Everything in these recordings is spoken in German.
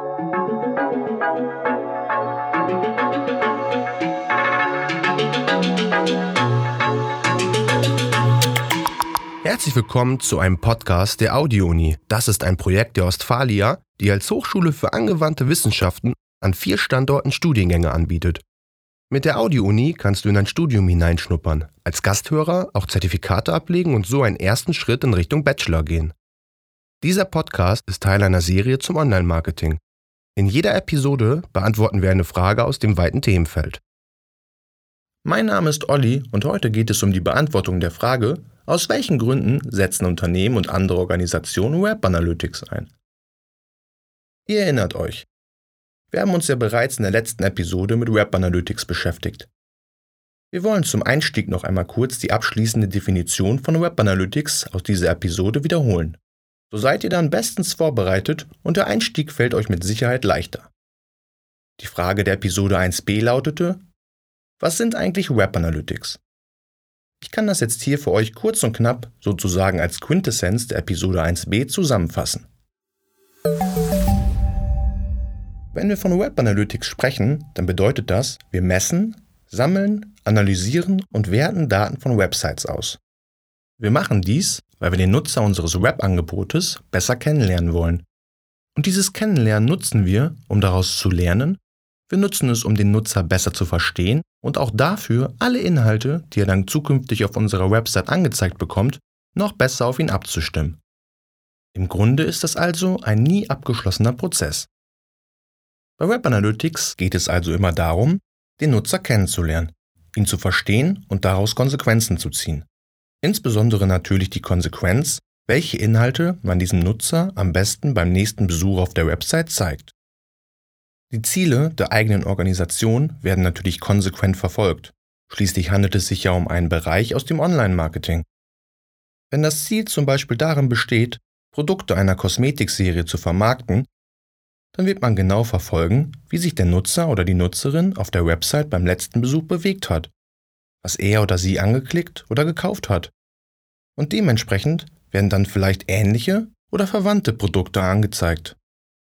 Herzlich willkommen zu einem Podcast der Audio-Uni. Das ist ein Projekt der Ostfalia, die als Hochschule für angewandte Wissenschaften an 4 Standorten Studiengänge anbietet. Mit der Audio-Uni kannst du in dein Studium hineinschnuppern, als Gasthörer auch Zertifikate ablegen und so einen ersten Schritt in Richtung Bachelor gehen. Dieser Podcast ist Teil einer Serie zum Online-Marketing. In jeder Episode beantworten wir eine Frage aus dem weiten Themenfeld. Mein Name ist Olli und heute geht es um die Beantwortung der Frage, aus welchen Gründen setzen Unternehmen und andere Organisationen Web Analytics ein? Ihr erinnert euch, wir haben uns ja bereits in der letzten Episode mit Web Analytics beschäftigt. Wir wollen zum Einstieg noch einmal kurz die abschließende Definition von Web Analytics aus dieser Episode wiederholen. So seid ihr dann bestens vorbereitet und der Einstieg fällt euch mit Sicherheit leichter. Die Frage der Episode 1b lautete: Was sind eigentlich Web Analytics? Ich kann das jetzt hier für euch kurz und knapp, sozusagen als Quintessenz der Episode 1b zusammenfassen. Wenn wir von Web Analytics sprechen, dann bedeutet das, wir messen, sammeln, analysieren und werten Daten von Websites aus. Wir machen dies, weil wir den Nutzer unseres Webangebotes besser kennenlernen wollen. Und dieses Kennenlernen nutzen wir, um daraus zu lernen. Wir nutzen es, um den Nutzer besser zu verstehen und auch dafür, alle Inhalte, die er dann zukünftig auf unserer Website angezeigt bekommt, noch besser auf ihn abzustimmen. Im Grunde ist das also ein nie abgeschlossener Prozess. Bei Web Analytics geht es also immer darum, den Nutzer kennenzulernen, ihn zu verstehen und daraus Konsequenzen zu ziehen. Insbesondere natürlich die Konsequenz, welche Inhalte man diesem Nutzer am besten beim nächsten Besuch auf der Website zeigt. Die Ziele der eigenen Organisation werden natürlich konsequent verfolgt. Schließlich handelt es sich ja um einen Bereich aus dem Online-Marketing. Wenn das Ziel zum Beispiel darin besteht, Produkte einer Kosmetikserie zu vermarkten, dann wird man genau verfolgen, wie sich der Nutzer oder die Nutzerin auf der Website beim letzten Besuch bewegt hat, was er oder sie angeklickt oder gekauft hat. Und dementsprechend werden dann vielleicht ähnliche oder verwandte Produkte angezeigt.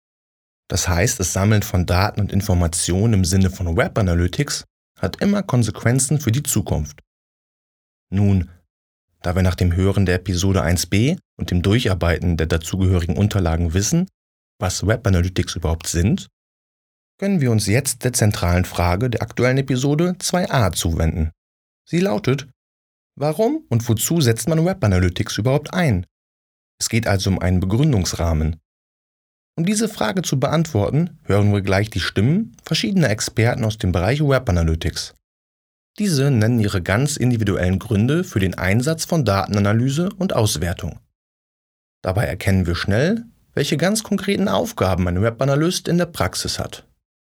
Das heißt, das Sammeln von Daten und Informationen im Sinne von Web Analytics hat immer Konsequenzen für die Zukunft. Nun, da wir nach dem Hören der Episode 1b und dem Durcharbeiten der dazugehörigen Unterlagen wissen, was Web Analytics überhaupt sind, können wir uns jetzt der zentralen Frage der aktuellen Episode 2a zuwenden. Sie lautet: Warum und wozu setzt man Web Analytics überhaupt ein? Es geht also um einen Begründungsrahmen. Um diese Frage zu beantworten, hören wir gleich die Stimmen verschiedener Experten aus dem Bereich Web Analytics. Diese nennen ihre ganz individuellen Gründe für den Einsatz von Datenanalyse und Auswertung. Dabei erkennen wir schnell, welche ganz konkreten Aufgaben ein Webanalyst in der Praxis hat.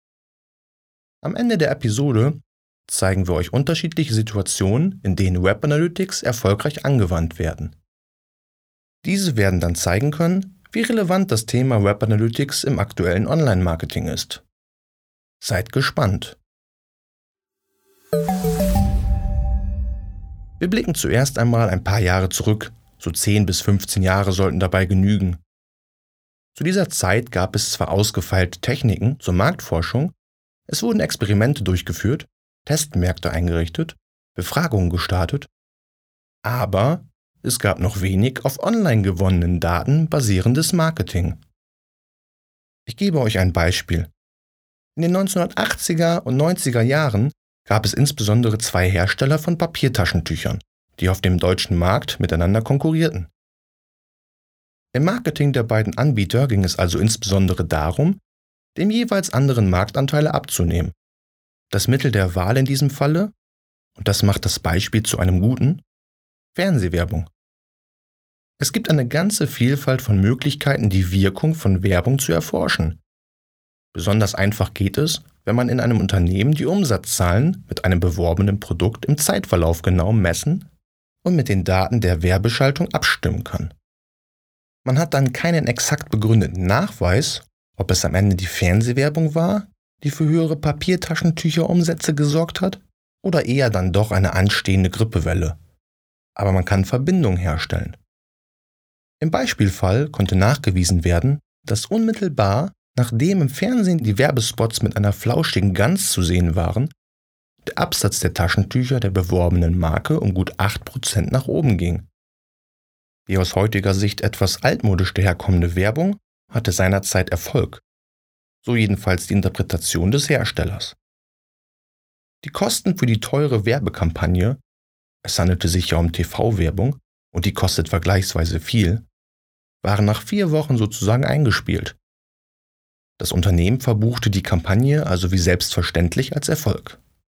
Am Ende der Episode zeigen wir euch unterschiedliche Situationen, in denen Web Analytics erfolgreich angewandt werden. Diese werden dann zeigen können, wie relevant das Thema Web Analytics im aktuellen Online-Marketing ist. Seid gespannt! Wir blicken zuerst einmal ein paar Jahre zurück, so 10 bis 15 Jahre sollten dabei genügen. Zu dieser Zeit gab es zwar ausgefeilte Techniken zur Marktforschung, es wurden Experimente durchgeführt, Testmärkte eingerichtet, Befragungen gestartet, aber es gab noch wenig auf online gewonnenen Daten basierendes Marketing. Ich gebe euch ein Beispiel. In den 1980er und 90er Jahren gab es insbesondere 2 Hersteller von Papiertaschentüchern, die auf dem deutschen Markt miteinander konkurrierten. Im Marketing der beiden Anbieter ging es also insbesondere darum, dem jeweils anderen Marktanteile abzunehmen. Das Mittel der Wahl in diesem Falle, und das macht das Beispiel zu einem guten: Fernsehwerbung. Es gibt eine ganze Vielfalt von Möglichkeiten, die Wirkung von Werbung zu erforschen. Besonders einfach geht es, wenn man in einem Unternehmen die Umsatzzahlen mit einem beworbenen Produkt im Zeitverlauf genau messen und mit den Daten der Werbeschaltung abstimmen kann. Man hat dann keinen exakt begründeten Nachweis, ob es am Ende die Fernsehwerbung war, die für höhere Papiertaschentücherumsätze gesorgt hat, oder eher dann doch eine anstehende Grippewelle. Aber man kann Verbindungen herstellen. Im Beispielfall konnte nachgewiesen werden, dass unmittelbar Nachdem im Fernsehen die Werbespots mit einer flauschigen Gans zu sehen waren, der Absatz der Taschentücher der beworbenen Marke um gut 8% nach oben ging. Die aus heutiger Sicht etwas altmodisch daherkommende Werbung hatte seinerzeit Erfolg. So jedenfalls die Interpretation des Herstellers. Die Kosten für die teure Werbekampagne, es handelte sich ja um TV-Werbung und die kostet vergleichsweise viel, waren nach 4 Wochen sozusagen eingespielt. Das Unternehmen verbuchte die Kampagne also wie selbstverständlich als Erfolg.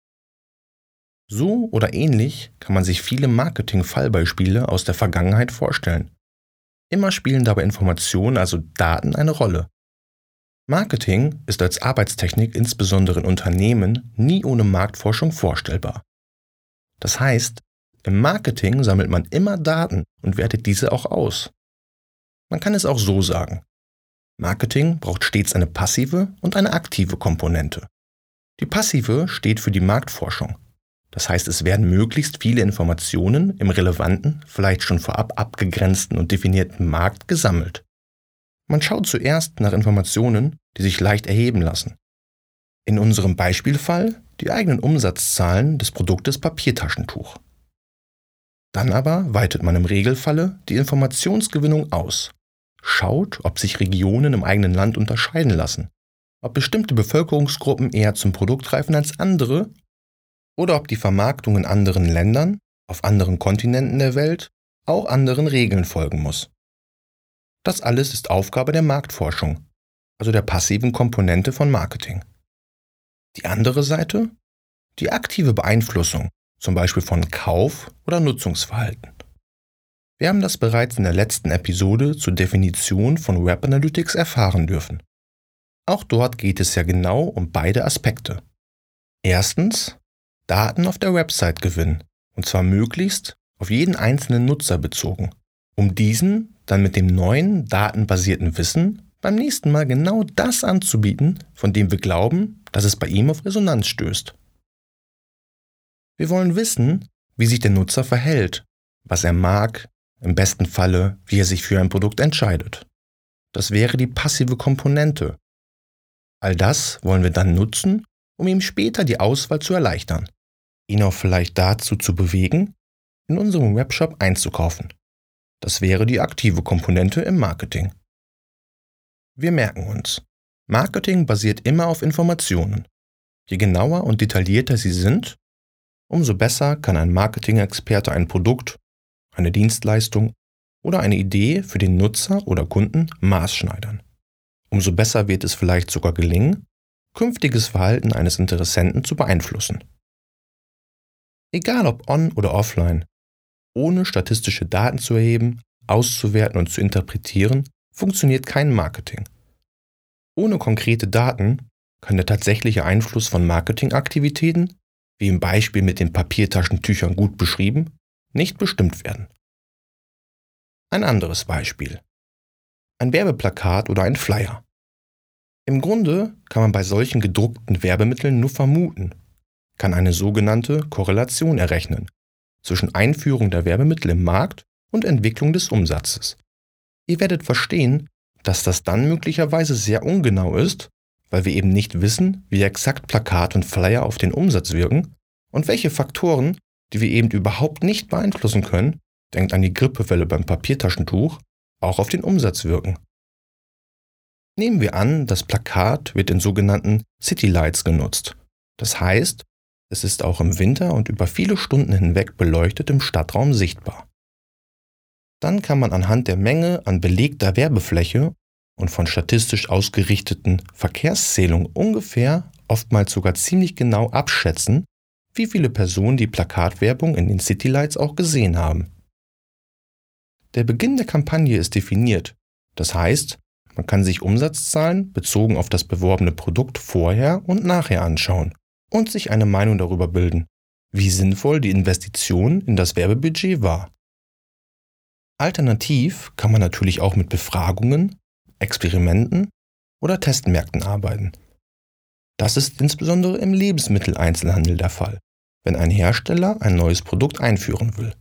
So oder ähnlich kann man sich viele Marketing-Fallbeispiele aus der Vergangenheit vorstellen. Immer spielen dabei Informationen, also Daten, eine Rolle. Marketing ist als Arbeitstechnik insbesondere in Unternehmen nie ohne Marktforschung vorstellbar. Das heißt, im Marketing sammelt man immer Daten und wertet diese auch aus. Man kann es auch so sagen. Marketing braucht stets eine passive und eine aktive Komponente. Die passive steht für die Marktforschung. Das heißt, es werden möglichst viele Informationen im relevanten, vielleicht schon vorab abgegrenzten und definierten Markt gesammelt. Man schaut zuerst nach Informationen, die sich leicht erheben lassen. In unserem Beispielfall die eigenen Umsatzzahlen des Produktes Papiertaschentuch. Dann aber weitet man im Regelfalle die Informationsgewinnung aus, schaut, ob sich Regionen im eigenen Land unterscheiden lassen, ob bestimmte Bevölkerungsgruppen eher zum Produkt greifen als andere oder ob die Vermarktung in anderen Ländern, auf anderen Kontinenten der Welt, auch anderen Regeln folgen muss. Das alles ist Aufgabe der Marktforschung, also der passiven Komponente von Marketing. Die andere Seite? Die aktive Beeinflussung, zum Beispiel von Kauf- oder Nutzungsverhalten. Wir haben das bereits in der letzten Episode zur Definition von Web Analytics erfahren dürfen. Auch dort geht es ja genau um beide Aspekte. Erstens, Daten auf der Website gewinnen, und zwar möglichst auf jeden einzelnen Nutzer bezogen, um diesen dann mit dem neuen datenbasierten Wissen beim nächsten Mal genau das anzubieten, von dem wir glauben, dass es bei ihm auf Resonanz stößt. Wir wollen wissen, wie sich der Nutzer verhält, was er mag, im besten Falle, wie er sich für ein Produkt entscheidet. Das wäre die passive Komponente. All das wollen wir dann nutzen, um ihm später die Auswahl zu erleichtern, ihn auch vielleicht dazu zu bewegen, in unserem Webshop einzukaufen. Das wäre die aktive Komponente im Marketing. Wir merken uns, Marketing basiert immer auf Informationen. Je genauer und detaillierter sie sind, umso besser kann ein Marketing-Experte ein Produkt, eine Dienstleistung oder eine Idee für den Nutzer oder Kunden maßschneidern. Umso besser wird es vielleicht sogar gelingen, künftiges Verhalten eines Interessenten zu beeinflussen. Egal ob on oder offline, ohne statistische Daten zu erheben, auszuwerten und zu interpretieren, funktioniert kein Marketing. Ohne konkrete Daten kann der tatsächliche Einfluss von Marketingaktivitäten, wie im Beispiel mit den Papiertaschentüchern gut beschrieben, nicht bestimmt werden. Ein anderes Beispiel. Ein Werbeplakat oder ein Flyer. Im Grunde kann man bei solchen gedruckten Werbemitteln nur vermuten, kann eine sogenannte Korrelation errechnen zwischen Einführung der Werbemittel im Markt und Entwicklung des Umsatzes. Ihr werdet verstehen, dass das dann möglicherweise sehr ungenau ist, weil wir eben nicht wissen, wie exakt Plakat und Flyer auf den Umsatz wirken und welche Faktoren, die wir eben überhaupt nicht beeinflussen können, denkt an die Grippewelle beim Papiertaschentuch, auch auf den Umsatz wirken. Nehmen wir an, das Plakat wird in sogenannten City Lights genutzt. Das heißt, es ist auch im Winter und über viele Stunden hinweg beleuchtet im Stadtraum sichtbar. Dann kann man anhand der Menge an belegter Werbefläche und von statistisch ausgerichteten Verkehrszählungen ungefähr, oftmals sogar ziemlich genau abschätzen, wie viele Personen die Plakatwerbung in den Citylights auch gesehen haben. Der Beginn der Kampagne ist definiert, das heißt, man kann sich Umsatzzahlen bezogen auf das beworbene Produkt vorher und nachher anschauen und sich eine Meinung darüber bilden, wie sinnvoll die Investition in das Werbebudget war. Alternativ kann man natürlich auch mit Befragungen, Experimenten oder Testmärkten arbeiten. Das ist insbesondere im Lebensmitteleinzelhandel der Fall, wenn ein Hersteller ein neues Produkt einführen will.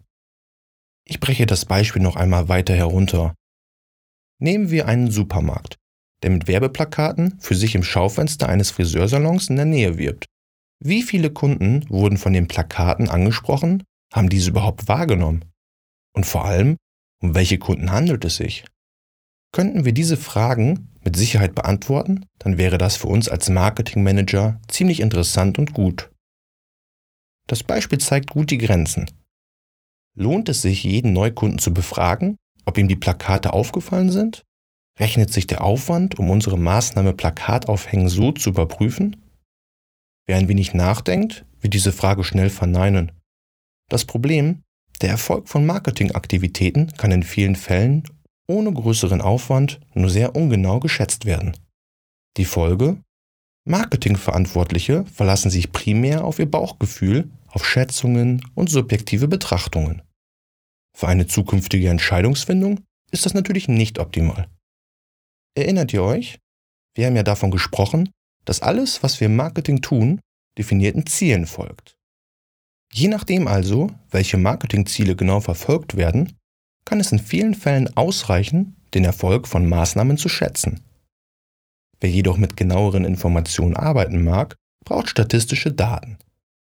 Ich breche das Beispiel noch einmal weiter herunter. Nehmen wir einen Supermarkt, der mit Werbeplakaten für sich im Schaufenster eines Friseursalons in der Nähe wirbt. Wie viele Kunden wurden von den Plakaten angesprochen, haben diese überhaupt wahrgenommen? Und vor allem, um welche Kunden handelt es sich? Könnten wir diese Fragen mit Sicherheit beantworten, dann wäre das für uns als Marketingmanager ziemlich interessant und gut. Das Beispiel zeigt gut die Grenzen. Lohnt es sich, jeden Neukunden zu befragen, ob ihm die Plakate aufgefallen sind? Rechnet sich der Aufwand, um unsere Maßnahme Plakataufhängen so zu überprüfen? Wer ein wenig nachdenkt, wird diese Frage schnell verneinen. Das Problem: Der Erfolg von Marketingaktivitäten kann in vielen Fällen ohne größeren Aufwand nur sehr ungenau geschätzt werden. Die Folge: Marketingverantwortliche verlassen sich primär auf ihr Bauchgefühl, auf Schätzungen und subjektive Betrachtungen. Für eine zukünftige Entscheidungsfindung ist das natürlich nicht optimal. Erinnert ihr euch? Wir haben ja davon gesprochen, dass alles, was wir im Marketing tun, definierten Zielen folgt. Je nachdem also, welche Marketingziele genau verfolgt werden, kann es in vielen Fällen ausreichen, den Erfolg von Maßnahmen zu schätzen. Wer jedoch mit genaueren Informationen arbeiten mag, braucht statistische Daten.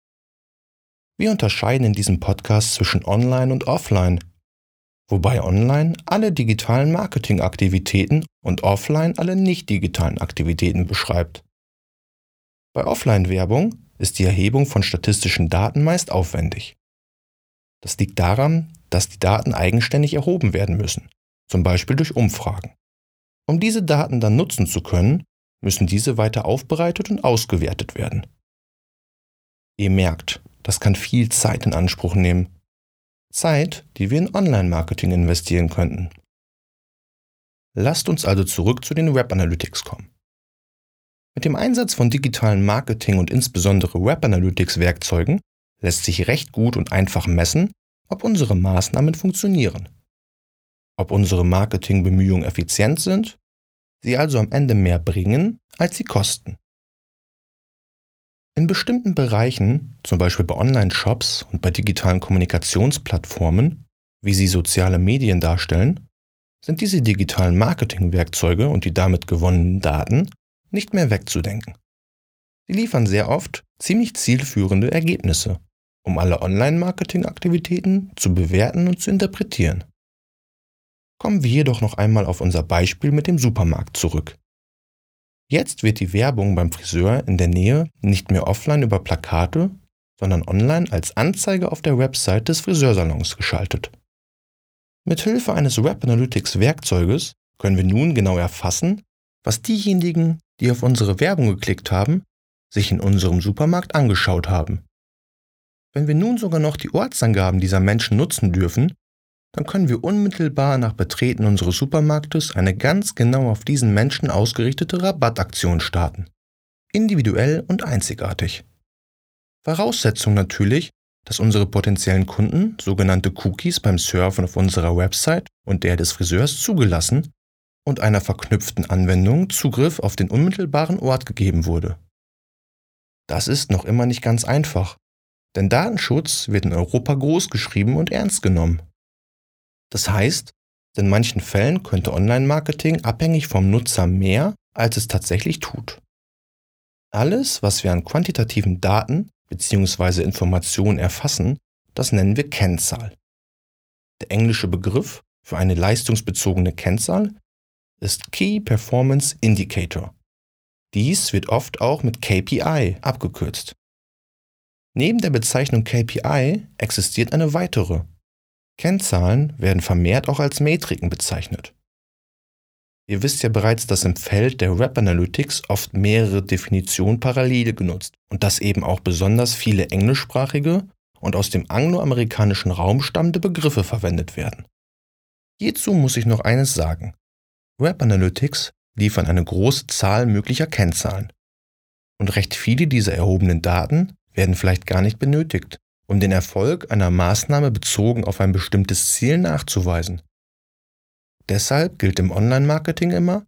Wir unterscheiden in diesem Podcast zwischen Online und Offline, wobei Online alle digitalen Marketingaktivitäten und Offline alle nicht digitalen Aktivitäten beschreibt. Bei Offline-Werbung ist die Erhebung von statistischen Daten meist aufwendig. Das liegt daran, dass die Daten eigenständig erhoben werden müssen, zum Beispiel durch Umfragen. Um diese Daten dann nutzen zu können, müssen diese weiter aufbereitet und ausgewertet werden. Ihr merkt, das kann viel Zeit in Anspruch nehmen. Zeit, die wir in Online-Marketing investieren könnten. Lasst uns also zurück zu den Web Analytics kommen. Mit dem Einsatz von digitalen Marketing und insbesondere Web Analytics Werkzeugen lässt sich recht gut und einfach messen, ob unsere Maßnahmen funktionieren. Ob unsere Marketingbemühungen effizient sind, sie also am Ende mehr bringen, als sie kosten. In bestimmten Bereichen, zum Beispiel bei Online-Shops und bei digitalen Kommunikationsplattformen, wie sie soziale Medien darstellen, sind diese digitalen Marketingwerkzeuge und die damit gewonnenen Daten nicht mehr wegzudenken. Sie liefern sehr oft ziemlich zielführende Ergebnisse, um alle Online-Marketing-Aktivitäten zu bewerten und zu interpretieren. Kommen wir jedoch noch einmal auf unser Beispiel mit dem Supermarkt zurück. Jetzt wird die Werbung beim Friseur in der Nähe nicht mehr offline über Plakate, sondern online als Anzeige auf der Website des Friseursalons geschaltet. Mithilfe eines Web Analytics Werkzeuges können wir nun genau erfassen, was diejenigen, die auf unsere Werbung geklickt haben, sich in unserem Supermarkt angeschaut haben. Wenn wir nun sogar noch die Ortsangaben dieser Menschen nutzen dürfen, dann können wir unmittelbar nach Betreten unseres Supermarktes eine ganz genau auf diesen Menschen ausgerichtete Rabattaktion starten. Individuell und einzigartig. Voraussetzung natürlich, dass unsere potenziellen Kunden sogenannte Cookies beim Surfen auf unserer Website und der des Friseurs zugelassen und einer verknüpften Anwendung Zugriff auf den unmittelbaren Ort gegeben wurde. Das ist noch immer nicht ganz einfach, denn Datenschutz wird in Europa großgeschrieben und ernst genommen. Das heißt, in manchen Fällen könnte Online-Marketing abhängig vom Nutzer mehr, als es tatsächlich tut. Alles, was wir an quantitativen Daten bzw. Informationen erfassen, das nennen wir Kennzahl. Der englische Begriff für eine leistungsbezogene Kennzahl ist Key Performance Indicator. Dies wird oft auch mit KPI abgekürzt. Neben der Bezeichnung KPI existiert eine weitere. Kennzahlen werden vermehrt auch als Metriken bezeichnet. Ihr wisst ja bereits, dass im Feld der Web Analytics oft mehrere Definitionen parallel genutzt und dass eben auch besonders viele englischsprachige und aus dem angloamerikanischen Raum stammende Begriffe verwendet werden. Hierzu muss ich noch eines sagen. Web Analytics liefern eine große Zahl möglicher Kennzahlen. Und recht viele dieser erhobenen Daten werden vielleicht gar nicht benötigt, um den Erfolg einer Maßnahme bezogen auf ein bestimmtes Ziel nachzuweisen. Deshalb gilt im Online-Marketing immer: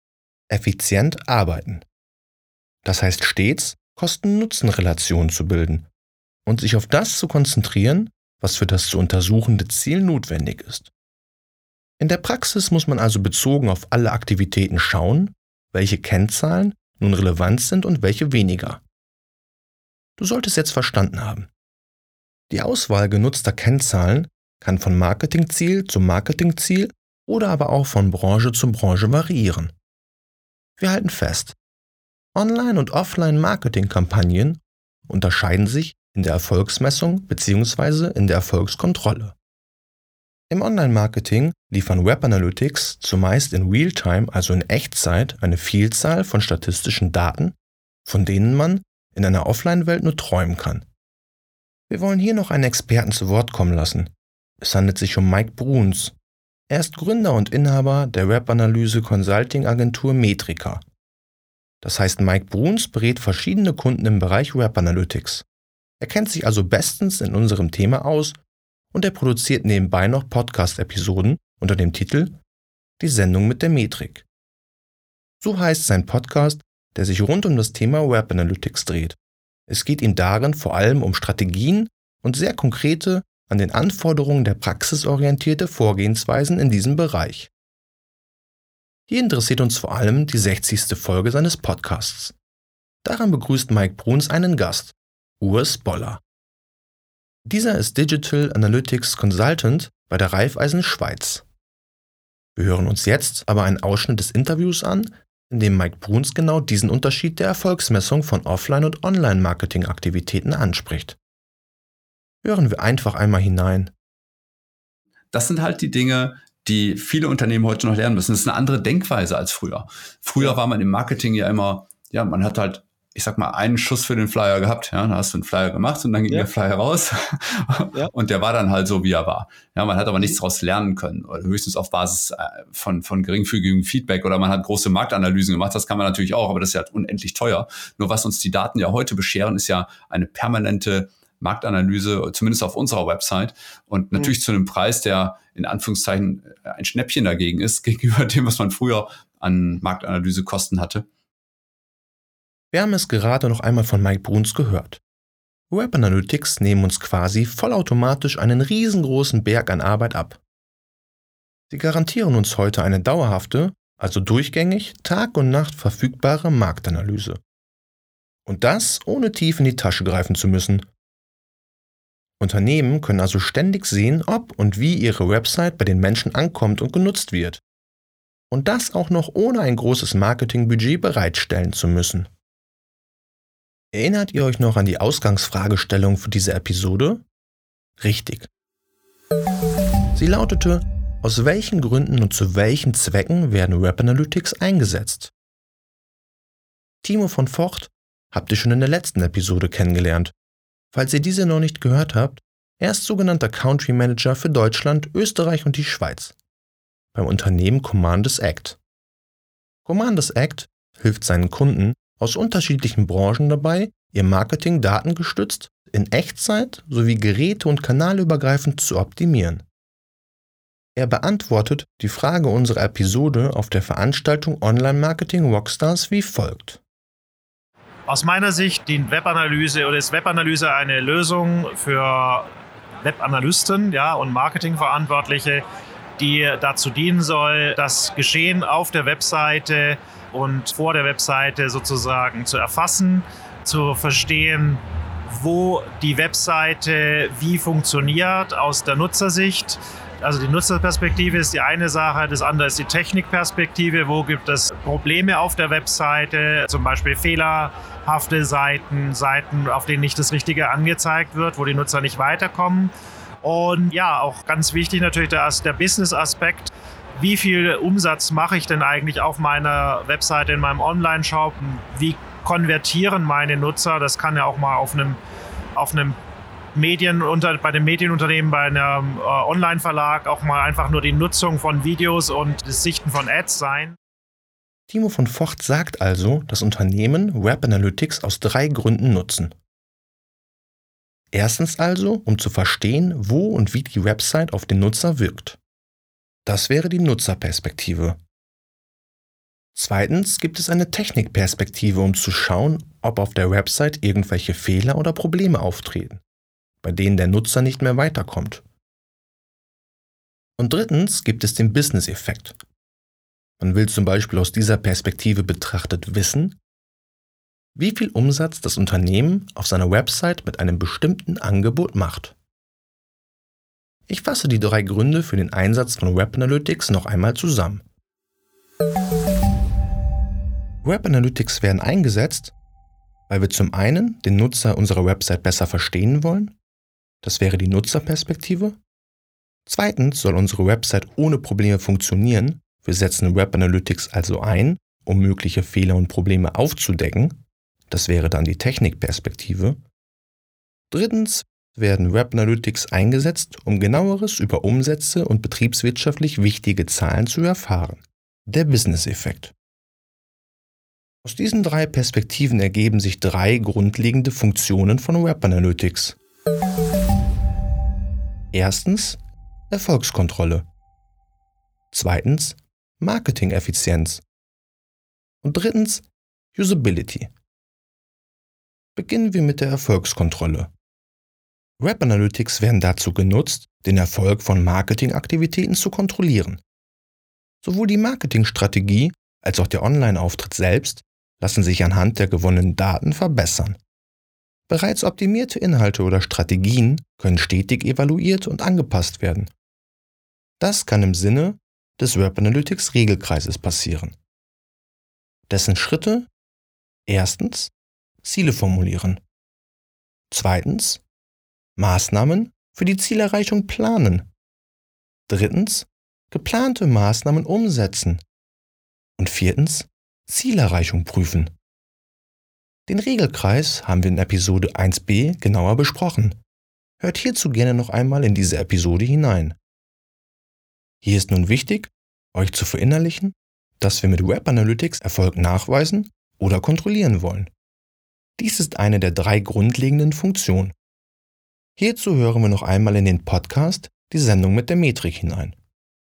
effizient arbeiten. Das heißt stets, Kosten-Nutzen-Relationen zu bilden und sich auf das zu konzentrieren, was für das zu untersuchende Ziel notwendig ist. In der Praxis muss man also bezogen auf alle Aktivitäten schauen, welche Kennzahlen nun relevant sind und welche weniger. Du solltest jetzt verstanden haben. Die Auswahl genutzter Kennzahlen kann von Marketingziel zu Marketingziel oder aber auch von Branche zu Branche variieren. Wir halten fest, Online- und Offline-Marketing-Kampagnen unterscheiden sich in der Erfolgsmessung bzw. in der Erfolgskontrolle. Im Online-Marketing liefern Web Analytics zumeist in Realtime, also in Echtzeit, eine Vielzahl von statistischen Daten, von denen man in einer Offline-Welt nur träumen kann. Wir wollen hier noch einen Experten zu Wort kommen lassen. Es handelt sich um Mike Bruns. Er ist Gründer und Inhaber der Web-Analyse-Consulting-Agentur Metrica. Das heißt, Mike Bruns berät verschiedene Kunden im Bereich Web Analytics. Er kennt sich also bestens in unserem Thema aus und er produziert nebenbei noch Podcast-Episoden unter dem Titel Die Sendung mit der Metrik. So heißt sein Podcast, der sich rund um das Thema Web Analytics dreht. Es geht ihm darin vor allem um Strategien und sehr konkrete, an den Anforderungen der Praxis orientierte Vorgehensweisen in diesem Bereich. Hier interessiert uns vor allem die 60. Folge seines Podcasts. Daran begrüßt Mike Bruns einen Gast, Urs Boller. Dieser ist Digital Analytics Consultant bei der Raiffeisen Schweiz. Wir hören uns jetzt aber einen Ausschnitt des Interviews an, in dem Mike Bruns genau diesen Unterschied der Erfolgsmessung von Offline- und Online-Marketing-Aktivitäten anspricht. Hören wir einfach einmal hinein. Das sind halt die Dinge, die viele Unternehmen heute noch lernen müssen. Das ist eine andere Denkweise als früher. Früher war man im Marketing ja immer, man hat halt, ich sag mal, einen Schuss für den Flyer gehabt. Ja, da hast du einen Flyer gemacht und dann ging der Flyer raus. Und der war dann halt so, wie er war. Ja, man hat aber nichts daraus lernen können. Oder höchstens auf Basis von geringfügigem Feedback. Oder man hat große Marktanalysen gemacht. Das kann man natürlich auch, aber das ist ja unendlich teuer. Nur was uns die Daten ja heute bescheren, ist ja eine permanente Marktanalyse, zumindest auf unserer Website. Und natürlich zu einem Preis, der in Anführungszeichen ein Schnäppchen dagegen ist, gegenüber dem, was man früher an Marktanalysekosten hatte. Wir haben es gerade noch einmal von Mike Bruns gehört. Web Analytics nehmen uns quasi vollautomatisch einen riesengroßen Berg an Arbeit ab. Sie garantieren uns heute eine dauerhafte, also durchgängig, Tag und Nacht verfügbare Marktanalyse. Und das ohne tief in die Tasche greifen zu müssen. Unternehmen können also ständig sehen, ob und wie ihre Website bei den Menschen ankommt und genutzt wird. Und das auch noch ohne ein großes Marketingbudget bereitstellen zu müssen. Erinnert ihr euch noch an die Ausgangsfragestellung für diese Episode? Richtig. Sie lautete: Aus welchen Gründen und zu welchen Zwecken werden Web Analytics eingesetzt? Timo von Vocht habt ihr schon in der letzten Episode kennengelernt. Falls ihr diese noch nicht gehört habt, er ist sogenannter Country Manager für Deutschland, Österreich und die Schweiz beim Unternehmen Commandus Act. Commandus Act hilft seinen Kunden aus unterschiedlichen Branchen dabei, ihr Marketing datengestützt, in Echtzeit sowie geräte- und kanalübergreifend zu optimieren. Er beantwortet die Frage unserer Episode auf der Veranstaltung Online Marketing Rockstars wie folgt. Aus meiner Sicht dient Webanalyse oder ist Webanalyse eine Lösung für Webanalysten und Marketingverantwortliche, die dazu dienen soll, das Geschehen auf der Webseite und vor der Webseite sozusagen zu erfassen, zu verstehen, wo die Webseite wie funktioniert aus der Nutzersicht. Also die Nutzerperspektive ist die eine Sache, das andere ist die Technikperspektive. Wo gibt es Probleme auf der Webseite, zum Beispiel fehlerhafte Seiten, auf denen nicht das Richtige angezeigt wird, wo die Nutzer nicht weiterkommen. Und auch ganz wichtig natürlich der Business-Aspekt. Wie viel Umsatz mache ich denn eigentlich auf meiner Webseite, in meinem Online-Shop? Wie konvertieren meine Nutzer? Das kann ja auch mal auf einem bei dem Medienunternehmen, bei einem Online-Verlag auch mal einfach nur die Nutzung von Videos und das Sichten von Ads sein. Timo von Vocht sagt also, dass Unternehmen Web Analytics aus 3 Gründen nutzen. Erstens also, um zu verstehen, wo und wie die Website auf den Nutzer wirkt. Das wäre die Nutzerperspektive. Zweitens gibt es eine Technikperspektive, um zu schauen, ob auf der Website irgendwelche Fehler oder Probleme auftreten, bei denen der Nutzer nicht mehr weiterkommt. Und drittens gibt es den Business-Effekt. Man will zum Beispiel aus dieser Perspektive betrachtet wissen, wie viel Umsatz das Unternehmen auf seiner Website mit einem bestimmten Angebot macht. Ich fasse die 3 Gründe für den Einsatz von Web Analytics noch einmal zusammen. Web Analytics werden eingesetzt, weil wir zum einen den Nutzer unserer Website besser verstehen wollen. Das wäre die Nutzerperspektive. Zweitens soll unsere Website ohne Probleme funktionieren. Wir setzen Web Analytics also ein, um mögliche Fehler und Probleme aufzudecken. Das wäre dann die Technikperspektive. Drittens werden Web Analytics eingesetzt, um genaueres über Umsätze und betriebswirtschaftlich wichtige Zahlen zu erfahren. Der Business-Effekt. Aus diesen 3 Perspektiven ergeben sich 3 grundlegende Funktionen von Web Analytics. Erstens Erfolgskontrolle. Zweitens Marketing-Effizienz. Und drittens Usability. Beginnen wir mit der Erfolgskontrolle. Web Analytics werden dazu genutzt, den Erfolg von Marketingaktivitäten zu kontrollieren. Sowohl die Marketingstrategie als auch der Online-Auftritt selbst lassen sich anhand der gewonnenen Daten verbessern. Bereits optimierte Inhalte oder Strategien können stetig evaluiert und angepasst werden. Das kann im Sinne des Web Analytics Regelkreises passieren. Dessen Schritte: erstens Ziele formulieren. Zweitens Maßnahmen für die Zielerreichung planen. Drittens geplante Maßnahmen umsetzen. Und viertens Zielerreichung prüfen. Den Regelkreis haben wir in Episode 1b genauer besprochen. Hört hierzu gerne noch einmal in diese Episode hinein. Hier ist nun wichtig, euch zu verinnerlichen, dass wir mit Web Analytics Erfolg nachweisen oder kontrollieren wollen. Dies ist eine der 3 grundlegenden Funktionen. Hierzu hören wir noch einmal in den Podcast die Sendung mit der Metrik hinein.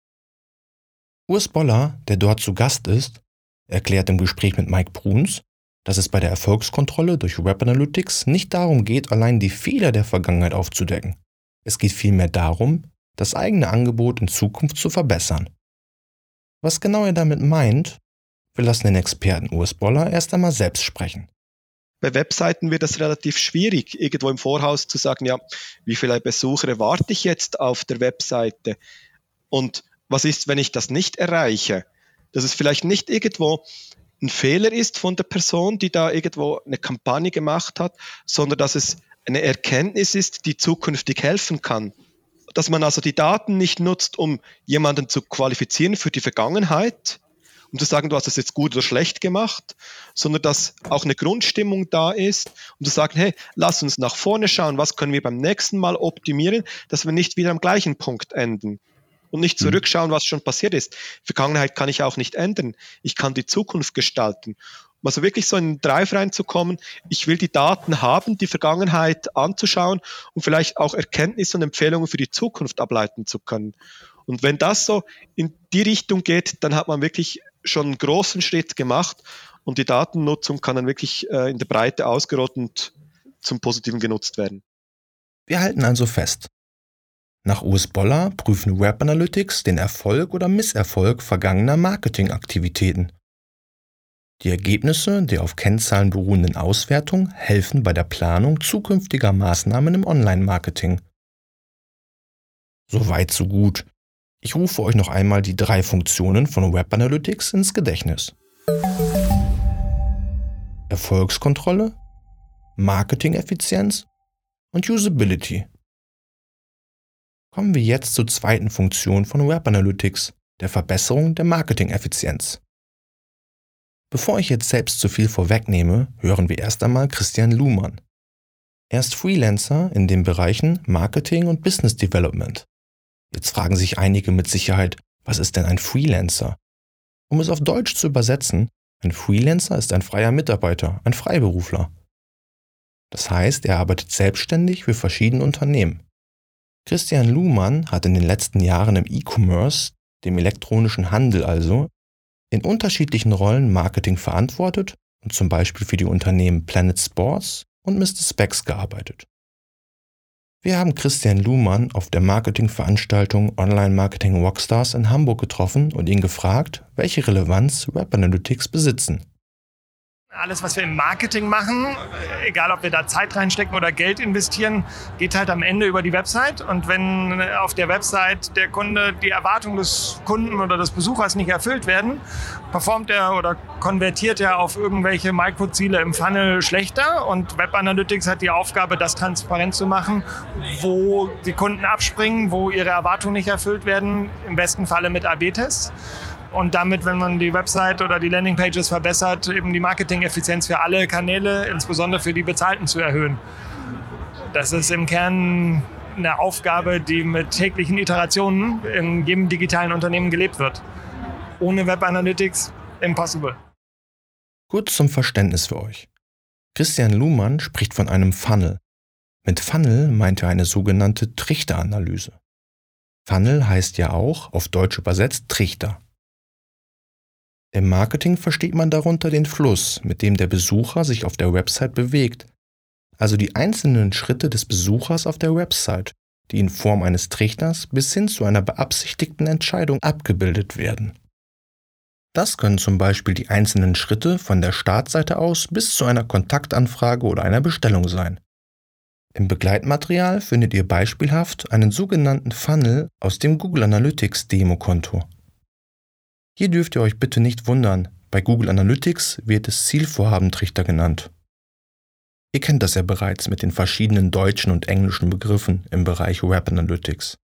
Urs Boller, der dort zu Gast ist, erklärt im Gespräch mit Mike Bruns, dass es bei der Erfolgskontrolle durch Web Analytics nicht darum geht, allein die Fehler der Vergangenheit aufzudecken. Es geht vielmehr darum, das eigene Angebot in Zukunft zu verbessern. Was genau er damit meint, wir lassen den Experten Urs Boller erst einmal selbst sprechen. Bei Webseiten wird es relativ schwierig, irgendwo im Voraus zu sagen, ja, wie viele Besucher erwarte ich jetzt auf der Webseite? Und was ist, wenn ich das nicht erreiche? Dass es vielleicht nicht irgendwo ein Fehler ist von der Person, die da irgendwo eine Kampagne gemacht hat, sondern dass es eine Erkenntnis ist, die zukünftig helfen kann. Dass man also die Daten nicht nutzt, um jemanden zu qualifizieren für die Vergangenheit, um zu sagen, du hast das jetzt gut oder schlecht gemacht, sondern dass auch eine Grundstimmung da ist, um zu sagen, hey, lass uns nach vorne schauen, was können wir beim nächsten Mal optimieren, dass wir nicht wieder am gleichen Punkt enden. Und nicht zurückschauen, was schon passiert ist. Vergangenheit kann ich auch nicht ändern. Ich kann die Zukunft gestalten. Um also wirklich so in den Drive reinzukommen, ich will die Daten haben, die Vergangenheit anzuschauen und vielleicht auch Erkenntnisse und Empfehlungen für die Zukunft ableiten zu können. Und wenn das so in die Richtung geht, dann hat man wirklich schon einen großen Schritt gemacht und die Datennutzung kann dann wirklich in der Breite ausgerollt und zum Positiven genutzt werden. Wir halten also fest: Nach Urs Boller prüfen Web Analytics den Erfolg oder Misserfolg vergangener Marketingaktivitäten. Die Ergebnisse der auf Kennzahlen beruhenden Auswertung helfen bei der Planung zukünftiger Maßnahmen im Online-Marketing. Soweit so gut. Ich rufe euch noch einmal die 3 Funktionen von Web Analytics ins Gedächtnis. Erfolgskontrolle, Marketing-Effizienz und Usability. Kommen wir jetzt zur 2. Funktion von Web Analytics, der Verbesserung der Marketing-Effizienz. Bevor ich jetzt selbst zu viel vorwegnehme, hören wir erst einmal Christian Luhmann. Er ist Freelancer in den Bereichen Marketing und Business Development. Jetzt fragen sich einige mit Sicherheit, was ist denn ein Freelancer? Um es auf Deutsch zu übersetzen, ein Freelancer ist ein freier Mitarbeiter, ein Freiberufler. Das heißt, er arbeitet selbstständig für verschiedene Unternehmen. Christian Luhmann hat in den letzten Jahren im E-Commerce, dem elektronischen Handel also, in unterschiedlichen Rollen Marketing verantwortet und zum Beispiel für die Unternehmen Planet Sports und Mr. Specs gearbeitet. Wir haben Christian Luhmann auf der Marketingveranstaltung Online Marketing Rockstars in Hamburg getroffen und ihn gefragt, welche Relevanz Web Analytics besitzen. Alles, was wir im Marketing machen, egal ob wir da Zeit reinstecken oder Geld investieren, geht halt am Ende über die Website. Und wenn auf der Website der Kunde die Erwartungen des Kunden oder des Besuchers nicht erfüllt werden, performt er oder konvertiert er auf irgendwelche Mikroziele im Funnel schlechter. Und Web Analytics hat die Aufgabe, das transparent zu machen, wo die Kunden abspringen, wo ihre Erwartungen nicht erfüllt werden, im besten Falle mit AB-Tests. Und damit, wenn man die Website oder die Landingpages verbessert, eben die Marketing-Effizienz für alle Kanäle, insbesondere für die Bezahlten, zu erhöhen. Das ist im Kern eine Aufgabe, die mit täglichen Iterationen in jedem digitalen Unternehmen gelebt wird. Ohne Web Analytics impossible. Kurz zum Verständnis für euch. Christian Luhmann spricht von einem Funnel. Mit Funnel meint er eine sogenannte Trichteranalyse. Funnel heißt ja auch, auf Deutsch übersetzt, Trichter. Im Marketing versteht man darunter den Fluss, mit dem der Besucher sich auf der Website bewegt, also die einzelnen Schritte des Besuchers auf der Website, die in Form eines Trichters bis hin zu einer beabsichtigten Entscheidung abgebildet werden. Das können zum Beispiel die einzelnen Schritte von der Startseite aus bis zu einer Kontaktanfrage oder einer Bestellung sein. Im Begleitmaterial findet ihr beispielhaft einen sogenannten Funnel aus dem Google Analytics Demokonto. Hier dürft ihr euch bitte nicht wundern, bei Google Analytics wird es Zielvorhabentrichter genannt. Ihr kennt das ja bereits mit den verschiedenen deutschen und englischen Begriffen im Bereich Web Analytics.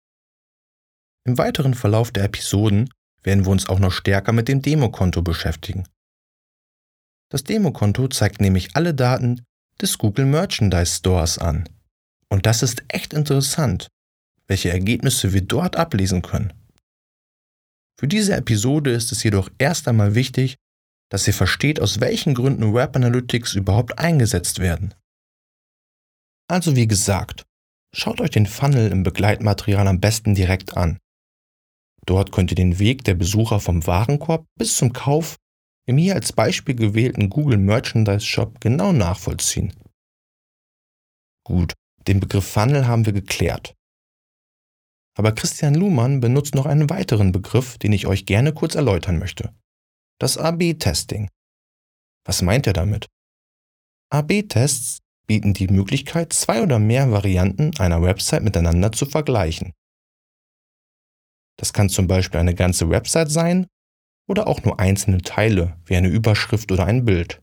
Im weiteren Verlauf der Episoden werden wir uns auch noch stärker mit dem Demokonto beschäftigen. Das Demokonto zeigt nämlich alle Daten des Google Merchandise Stores an. Und das ist echt interessant, welche Ergebnisse wir dort ablesen können. Für diese Episode ist es jedoch erst einmal wichtig, dass ihr versteht, aus welchen Gründen Web Analytics überhaupt eingesetzt werden. Also wie gesagt, schaut euch den Funnel im Begleitmaterial am besten direkt an. Dort könnt ihr den Weg der Besucher vom Warenkorb bis zum Kauf im hier als Beispiel gewählten Google Merchandise Shop genau nachvollziehen. Gut, den Begriff Funnel haben wir geklärt. Aber Christian Luhmann benutzt noch einen weiteren Begriff, den ich euch gerne kurz erläutern möchte. Das AB-Testing. Was meint er damit? AB-Tests bieten die Möglichkeit, 2 oder mehr Varianten einer Website miteinander zu vergleichen. Das kann zum Beispiel eine ganze Website sein oder auch nur einzelne Teile, wie eine Überschrift oder ein Bild.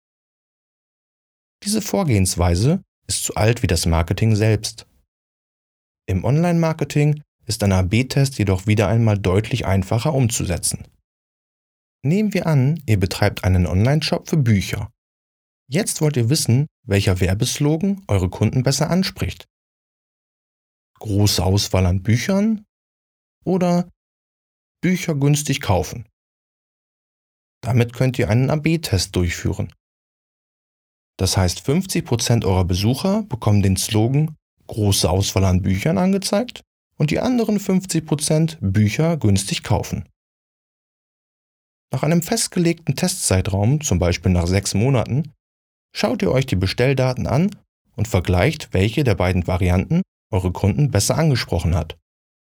Diese Vorgehensweise ist so alt wie das Marketing selbst. Im Online-Marketing ist ein AB-Test jedoch wieder einmal deutlich einfacher umzusetzen. Nehmen wir an, ihr betreibt einen Online-Shop für Bücher. Jetzt wollt ihr wissen, welcher Werbeslogan eure Kunden besser anspricht. Große Auswahl an Büchern oder Bücher günstig kaufen. Damit könnt ihr einen AB-Test durchführen. Das heißt, 50% eurer Besucher bekommen den Slogan große Auswahl an Büchern angezeigt und die anderen 50% Bücher günstig kaufen. Nach einem festgelegten Testzeitraum, zum Beispiel nach 6 Monaten, schaut ihr euch die Bestelldaten an und vergleicht, welche der beiden Varianten eure Kunden besser angesprochen hat.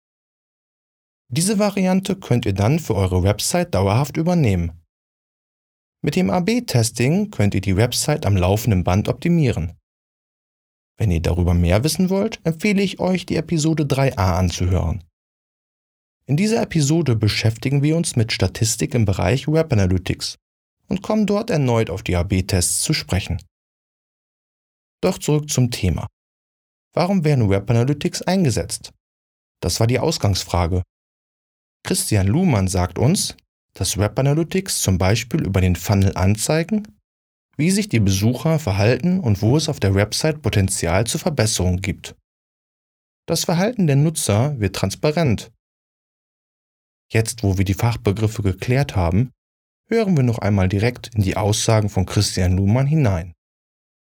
Diese Variante könnt ihr dann für eure Website dauerhaft übernehmen. Mit dem AB-Testing könnt ihr die Website am laufenden Band optimieren. Wenn ihr darüber mehr wissen wollt, empfehle ich euch, die Episode 3a anzuhören. In dieser Episode beschäftigen wir uns mit Statistik im Bereich Web Analytics und kommen dort erneut auf die AB-Tests zu sprechen. Doch zurück zum Thema. Warum werden Web Analytics eingesetzt? Das war die Ausgangsfrage. Christian Luhmann sagt uns, dass Web Analytics zum Beispiel über den Funnel anzeigen, wie sich die Besucher verhalten und wo es auf der Website Potenzial zur Verbesserung gibt. Das Verhalten der Nutzer wird transparent. Jetzt, wo wir die Fachbegriffe geklärt haben, hören wir noch einmal direkt in die Aussagen von Christian Luhmann hinein.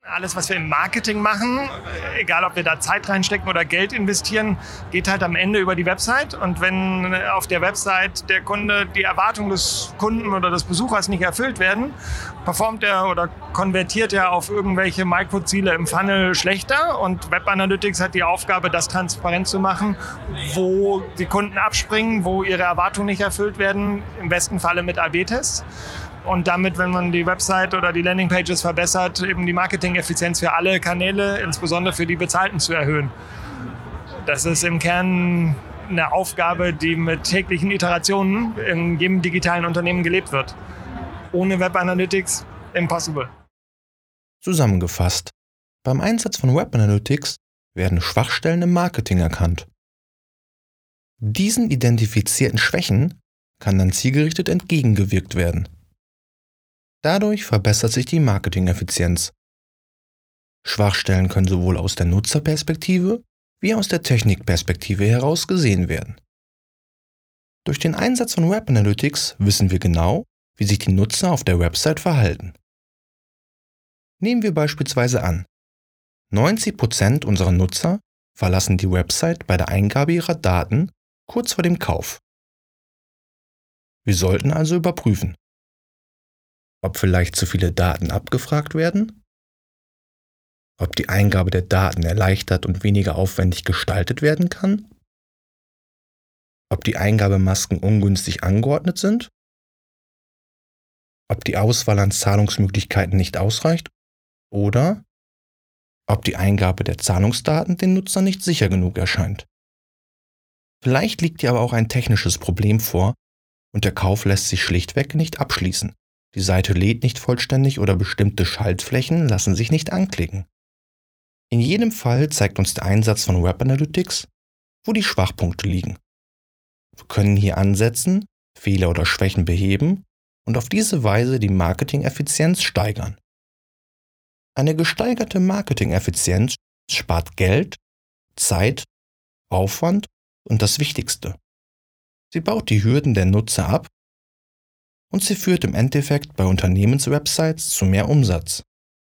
Alles, was wir im Marketing machen, egal ob wir da Zeit reinstecken oder Geld investieren, geht halt am Ende über die Website. Und wenn auf der Website der Kunde die Erwartungen des Kunden oder des Besuchers nicht erfüllt werden, performt er oder konvertiert er auf irgendwelche Mikroziele im Funnel schlechter. Und Web Analytics hat die Aufgabe, das transparent zu machen, wo die Kunden abspringen, wo ihre Erwartungen nicht erfüllt werden, im besten Falle mit AB-Tests. Und damit, wenn man die Website oder die Landingpages verbessert, eben die Marketing-Effizienz für alle Kanäle, insbesondere für die Bezahlten, zu erhöhen. Das ist im Kern eine Aufgabe, die mit täglichen Iterationen in jedem digitalen Unternehmen gelebt wird. Ohne Web Analytics impossible. Zusammengefasst: Beim Einsatz von Web Analytics werden Schwachstellen im Marketing erkannt. Diesen identifizierten Schwächen kann dann zielgerichtet entgegengewirkt werden. Dadurch verbessert sich die Marketing-Effizienz. Schwachstellen können sowohl aus der Nutzerperspektive wie aus der Technikperspektive heraus gesehen werden. Durch den Einsatz von Web Analytics wissen wir genau, wie sich die Nutzer auf der Website verhalten. Nehmen wir beispielsweise an, 90% unserer Nutzer verlassen die Website bei der Eingabe ihrer Daten kurz vor dem Kauf. Wir sollten also überprüfen, ob vielleicht zu viele Daten abgefragt werden, ob die Eingabe der Daten erleichtert und weniger aufwendig gestaltet werden kann, ob die Eingabemasken ungünstig angeordnet sind, ob die Auswahl an Zahlungsmöglichkeiten nicht ausreicht oder ob die Eingabe der Zahlungsdaten den Nutzern nicht sicher genug erscheint. Vielleicht liegt hier aber auch ein technisches Problem vor und der Kauf lässt sich schlichtweg nicht abschließen. Die Seite lädt nicht vollständig oder bestimmte Schaltflächen lassen sich nicht anklicken. In jedem Fall zeigt uns der Einsatz von Web Analytics, wo die Schwachpunkte liegen. Wir können hier ansetzen, Fehler oder Schwächen beheben und auf diese Weise die Marketing-Effizienz steigern. Eine gesteigerte Marketing-Effizienz spart Geld, Zeit, Aufwand und das Wichtigste: sie baut die Hürden der Nutzer ab und sie führt im Endeffekt bei Unternehmenswebsites zu mehr Umsatz.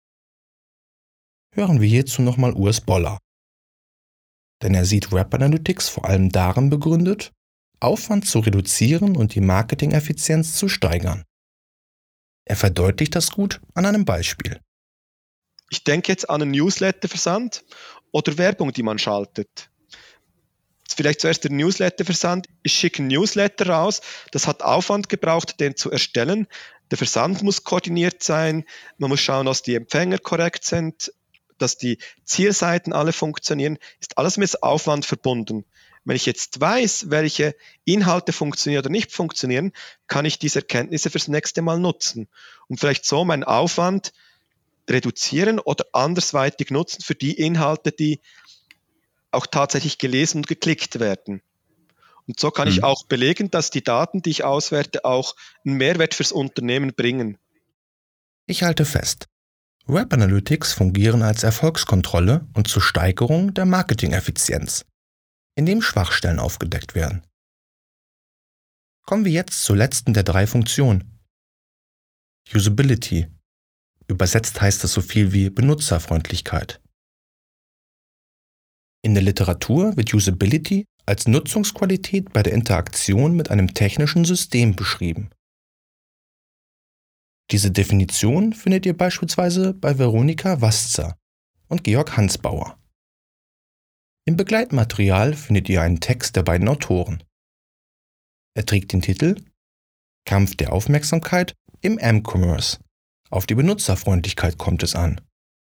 Hören wir hierzu nochmal Urs Boller. Denn er sieht Web Analytics vor allem darin begründet, Aufwand zu reduzieren und die Marketing-Effizienz zu steigern. Er verdeutlicht das gut an einem Beispiel. Ich denke jetzt an einen Newsletterversand oder Werbung, die man schaltet. Vielleicht zuerst der Newsletterversand. Ich schicke einen Newsletter raus. Das hat Aufwand gebraucht, den zu erstellen. Der Versand muss koordiniert sein. Man muss schauen, dass die Empfänger korrekt sind, dass die Zielseiten alle funktionieren. Ist alles mit Aufwand verbunden. Wenn ich jetzt weiß, welche Inhalte funktionieren oder nicht funktionieren, kann ich diese Erkenntnisse fürs nächste Mal nutzen und vielleicht so meinen Aufwand reduzieren oder andersweitig nutzen für die Inhalte, die auch tatsächlich gelesen und geklickt werden. Und so kann ich auch belegen, dass die Daten, die ich auswerte, auch einen Mehrwert fürs Unternehmen bringen. Ich halte fest: Web Analytics fungieren als Erfolgskontrolle und zur Steigerung der Marketing-Effizienz, indem Schwachstellen aufgedeckt werden. Kommen wir jetzt zur letzten der 3 Funktionen: Usability. Übersetzt heißt das so viel wie Benutzerfreundlichkeit. In der Literatur wird Usability als Nutzungsqualität bei der Interaktion mit einem technischen System beschrieben. Diese Definition findet ihr beispielsweise bei Veronika Waszer und Georg Hansbauer. Im Begleitmaterial findet ihr einen Text der beiden Autoren. Er trägt den Titel Kampf der Aufmerksamkeit im M-Commerce. Auf die Benutzerfreundlichkeit kommt es an.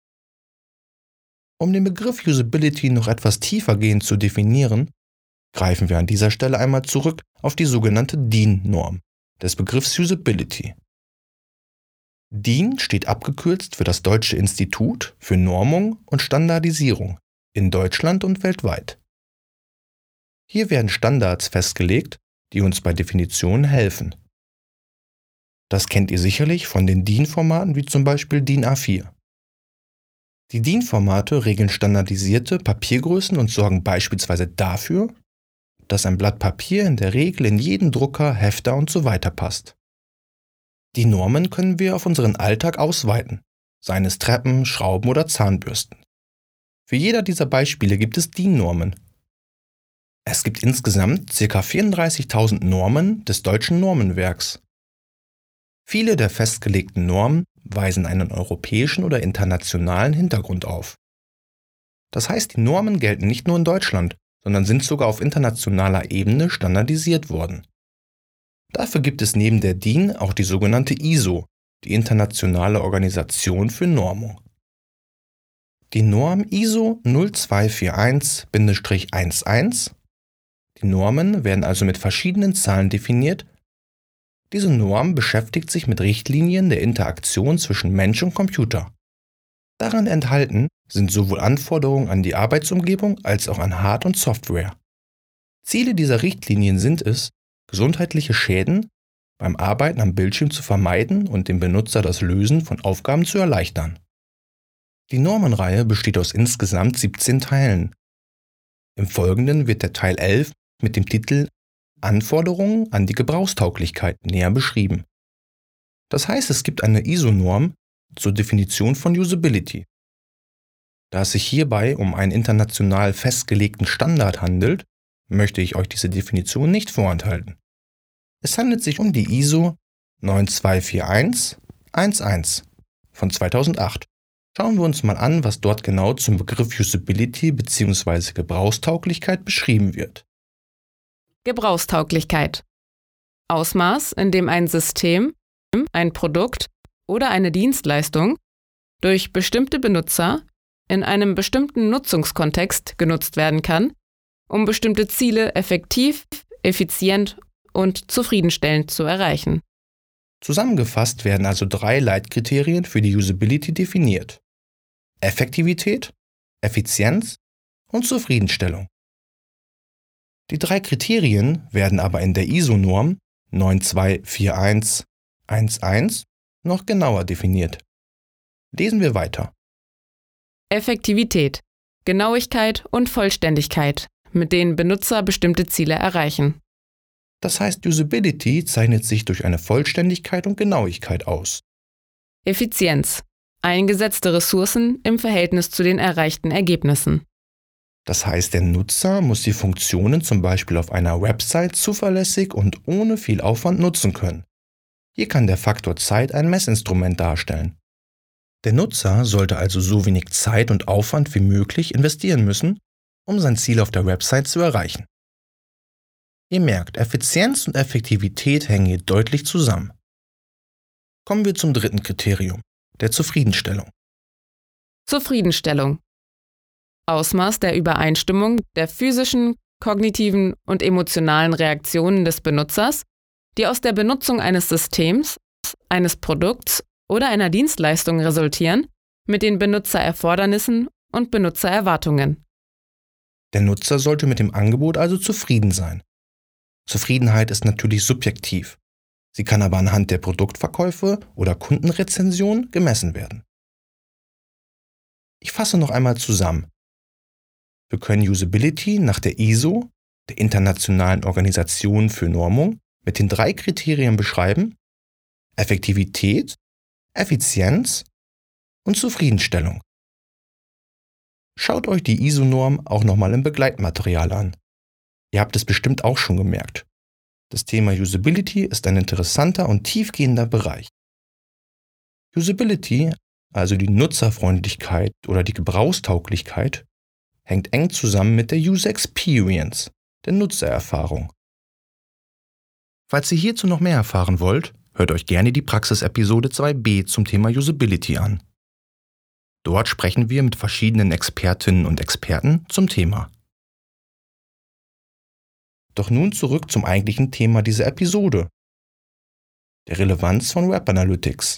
Um den Begriff Usability noch etwas tiefergehend zu definieren, greifen wir an dieser Stelle einmal zurück auf die sogenannte DIN-Norm des Begriffs Usability. DIN steht abgekürzt für das Deutsche Institut für Normung und Standardisierung in Deutschland und weltweit. Hier werden Standards festgelegt, die uns bei Definitionen helfen. Das kennt ihr sicherlich von den DIN-Formaten wie zum Beispiel DIN A4. Die DIN-Formate regeln standardisierte Papiergrößen und sorgen beispielsweise dafür, dass ein Blatt Papier in der Regel in jeden Drucker, Hefter und so weiter passt. Die Normen können wir auf unseren Alltag ausweiten, seien es Treppen, Schrauben oder Zahnbürsten. Für jeder dieser Beispiele gibt es DIN-Normen. Es gibt insgesamt ca. 34.000 Normen des Deutschen Normenwerks. Viele der festgelegten Normen weisen einen europäischen oder internationalen Hintergrund auf. Das heißt, die Normen gelten nicht nur in Deutschland, sondern sind sogar auf internationaler Ebene standardisiert worden. Dafür gibt es neben der DIN auch die sogenannte ISO, die Internationale Organisation für Normung. Die Norm ISO 0241-11. Die Normen werden also mit verschiedenen Zahlen definiert. Diese Norm beschäftigt sich mit Richtlinien der Interaktion zwischen Mensch und Computer. Darin enthalten sind sowohl Anforderungen an die Arbeitsumgebung als auch an Hard- und Software. Ziele dieser Richtlinien sind es, gesundheitliche Schäden beim Arbeiten am Bildschirm zu vermeiden und dem Benutzer das Lösen von Aufgaben zu erleichtern. Die Normenreihe besteht aus insgesamt 17 Teilen. Im Folgenden wird der Teil 11 mit dem Titel Anforderungen an die Gebrauchstauglichkeit näher beschrieben. Das heißt, es gibt eine ISO-Norm zur Definition von Usability. Da es sich hierbei um einen international festgelegten Standard handelt, möchte ich euch diese Definition nicht vorenthalten. Es handelt sich um die ISO 9241-11 von 2008. Schauen wir uns mal an, was dort genau zum Begriff Usability bzw. Gebrauchstauglichkeit beschrieben wird. Gebrauchstauglichkeit. Ausmaß, in dem ein System, ein Produkt oder eine Dienstleistung durch bestimmte Benutzer in einem bestimmten Nutzungskontext genutzt werden kann, um bestimmte Ziele effektiv, effizient und zufriedenstellend zu erreichen. Zusammengefasst werden also 3 Leitkriterien für die Usability definiert: Effektivität, Effizienz und Zufriedenstellung. Die 3 Kriterien werden aber in der ISO-Norm 9241-11 noch genauer definiert. Lesen wir weiter. Effektivität, Genauigkeit und Vollständigkeit, mit denen Benutzer bestimmte Ziele erreichen. Das heißt, Usability zeichnet sich durch eine Vollständigkeit und Genauigkeit aus. Effizienz, eingesetzte Ressourcen im Verhältnis zu den erreichten Ergebnissen. Das heißt, der Nutzer muss die Funktionen zum Beispiel auf einer Website zuverlässig und ohne viel Aufwand nutzen können. Hier kann der Faktor Zeit ein Messinstrument darstellen. Der Nutzer sollte also so wenig Zeit und Aufwand wie möglich investieren müssen, um sein Ziel auf der Website zu erreichen. Ihr merkt, Effizienz und Effektivität hängen hier deutlich zusammen. Kommen wir zum 3. Kriterium, der Zufriedenstellung. Zufriedenstellung. Ausmaß der Übereinstimmung der physischen, kognitiven und emotionalen Reaktionen des Benutzers, die aus der Benutzung eines Systems, eines Produkts oder einer Dienstleistung resultieren, mit den Benutzererfordernissen und Benutzererwartungen. Der Nutzer sollte mit dem Angebot also zufrieden sein. Zufriedenheit ist natürlich subjektiv. Sie kann aber anhand der Produktverkäufe oder Kundenrezensionen gemessen werden. Ich fasse noch einmal zusammen. Wir können Usability nach der ISO, der Internationalen Organisation für Normung, mit den 3 Kriterien beschreiben: Effektivität, Effizienz und Zufriedenstellung. Schaut euch die ISO-Norm auch nochmal im Begleitmaterial an. Ihr habt es bestimmt auch schon gemerkt. Das Thema Usability ist ein interessanter und tiefgehender Bereich. Usability, also die Nutzerfreundlichkeit oder die Gebrauchstauglichkeit, hängt eng zusammen mit der User Experience, der Nutzererfahrung. Falls ihr hierzu noch mehr erfahren wollt, hört euch gerne die Praxis-Episode 2b zum Thema Usability an. Dort sprechen wir mit verschiedenen Expertinnen und Experten zum Thema. Doch nun zurück zum eigentlichen Thema dieser Episode: der Relevanz von Web Analytics.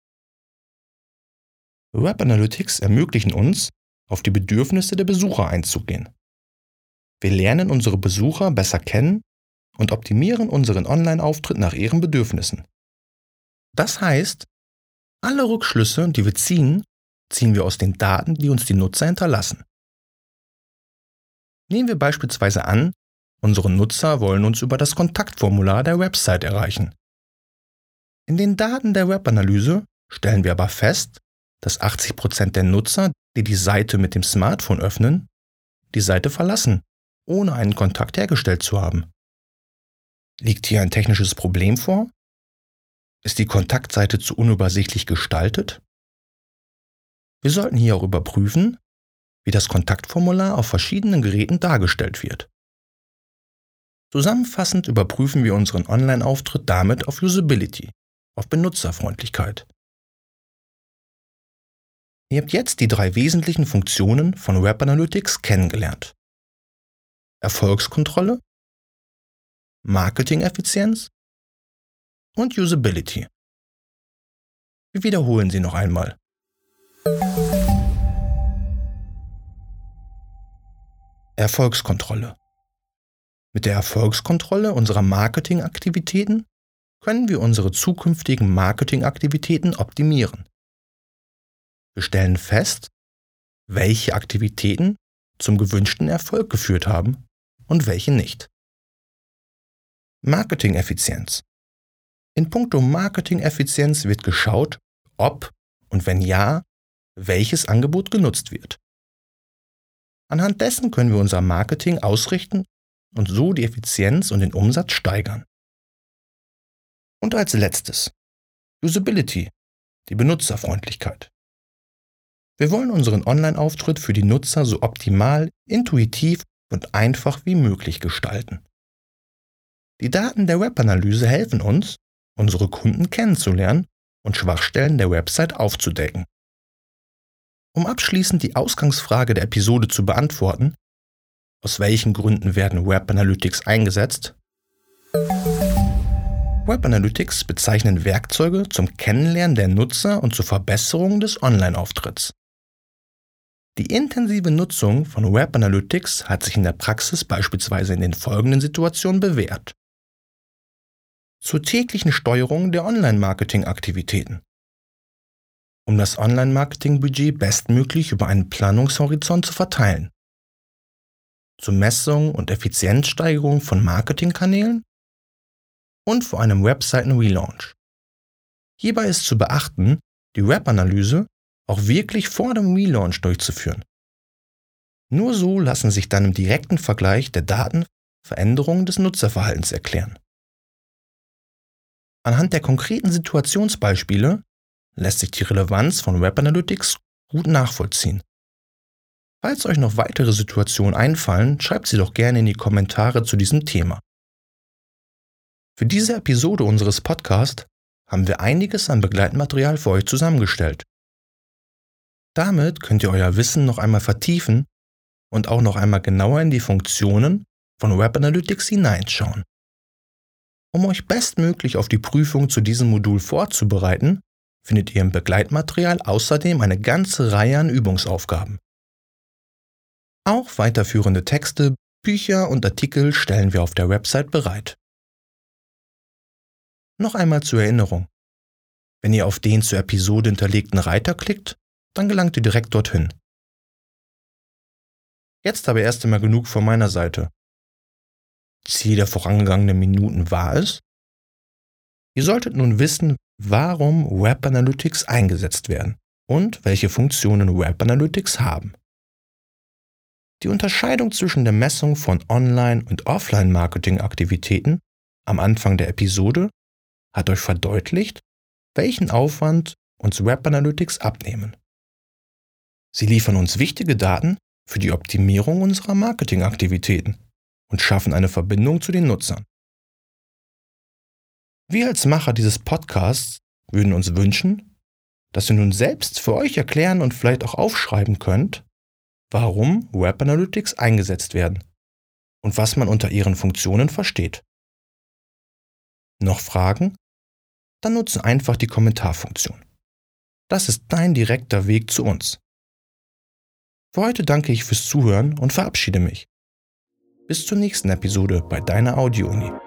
Web Analytics ermöglichen uns, auf die Bedürfnisse der Besucher einzugehen. Wir lernen unsere Besucher besser kennen und optimieren unseren Online-Auftritt nach ihren Bedürfnissen. Das heißt, alle Rückschlüsse, die wir ziehen wir aus den Daten, die uns die Nutzer hinterlassen. Nehmen wir beispielsweise an, unsere Nutzer wollen uns über das Kontaktformular der Website erreichen. In den Daten der Webanalyse stellen wir aber fest, dass 80% der Nutzer, die die Seite mit dem Smartphone öffnen, die Seite verlassen, ohne einen Kontakt hergestellt zu haben? Liegt hier ein technisches Problem vor? Ist die Kontaktseite zu unübersichtlich gestaltet? Wir sollten hier auch überprüfen, wie das Kontaktformular auf verschiedenen Geräten dargestellt wird. Zusammenfassend überprüfen wir unseren Online-Auftritt damit auf Usability, auf Benutzerfreundlichkeit. Ihr habt jetzt die 3 wesentlichen Funktionen von Web Analytics kennengelernt: Erfolgskontrolle, Marketing-Effizienz und Usability. Wir wiederholen sie noch einmal. Erfolgskontrolle. Mit der Erfolgskontrolle unserer Marketingaktivitäten können wir unsere zukünftigen Marketingaktivitäten optimieren. Wir stellen fest, welche Aktivitäten zum gewünschten Erfolg geführt haben und welche nicht. Marketing-Effizienz. In puncto Marketing-Effizienz wird geschaut, ob und wenn ja, welches Angebot genutzt wird. Anhand dessen können wir unser Marketing ausrichten und so die Effizienz und den Umsatz steigern. Und als letztes, Usability, die Benutzerfreundlichkeit. Wir wollen unseren Online-Auftritt für die Nutzer so optimal, intuitiv und einfach wie möglich gestalten. Die Daten der Webanalyse helfen uns, unsere Kunden kennenzulernen und Schwachstellen der Website aufzudecken. Um abschließend die Ausgangsfrage der Episode zu beantworten: Aus welchen Gründen werden Web Analytics eingesetzt? Web Analytics bezeichnen Werkzeuge zum Kennenlernen der Nutzer und zur Verbesserung des Online-Auftritts. Die intensive Nutzung von Web Analytics hat sich in der Praxis beispielsweise in den folgenden Situationen bewährt: Zur täglichen Steuerung der Online-Marketing-Aktivitäten. Um das Online-Marketing-Budget bestmöglich über einen Planungshorizont zu verteilen. Zur Messung und Effizienzsteigerung von Marketingkanälen und vor einem Webseiten-Relaunch. Hierbei ist zu beachten, die Webanalyse auch wirklich vor dem Relaunch durchzuführen. Nur so lassen sich dann im direkten Vergleich der Daten Veränderungen des Nutzerverhaltens erklären. Anhand der konkreten Situationsbeispiele lässt sich die Relevanz von Web Analytics gut nachvollziehen. Falls euch noch weitere Situationen einfallen, schreibt sie doch gerne in die Kommentare zu diesem Thema. Für diese Episode unseres Podcasts haben wir einiges an Begleitmaterial für euch zusammengestellt. Damit könnt ihr euer Wissen noch einmal vertiefen und auch noch einmal genauer in die Funktionen von Web Analytics hineinschauen. Um euch bestmöglich auf die Prüfung zu diesem Modul vorzubereiten, findet ihr im Begleitmaterial außerdem eine ganze Reihe an Übungsaufgaben. Auch weiterführende Texte, Bücher und Artikel stellen wir auf der Website bereit. Noch einmal zur Erinnerung: Wenn ihr auf den zur Episode hinterlegten Reiter klickt, dann gelangt ihr direkt dorthin. Jetzt aber erst einmal genug von meiner Seite. Ziel der vorangegangenen Minuten war es: Ihr solltet nun wissen, warum Web Analytics eingesetzt werden und welche Funktionen Web Analytics haben. Die Unterscheidung zwischen der Messung von Online- und Offline-Marketing-Aktivitäten am Anfang der Episode hat euch verdeutlicht, welchen Aufwand uns Web Analytics abnehmen. Sie liefern uns wichtige Daten für die Optimierung unserer Marketingaktivitäten und schaffen eine Verbindung zu den Nutzern. Wir als Macher dieses Podcasts würden uns wünschen, dass ihr nun selbst für euch erklären und vielleicht auch aufschreiben könnt, warum Web Analytics eingesetzt werden und was man unter ihren Funktionen versteht. Noch Fragen? Dann nutze einfach die Kommentarfunktion. Das ist dein direkter Weg zu uns. Für heute danke ich fürs Zuhören und verabschiede mich. Bis zur nächsten Episode bei deiner Audio-Uni.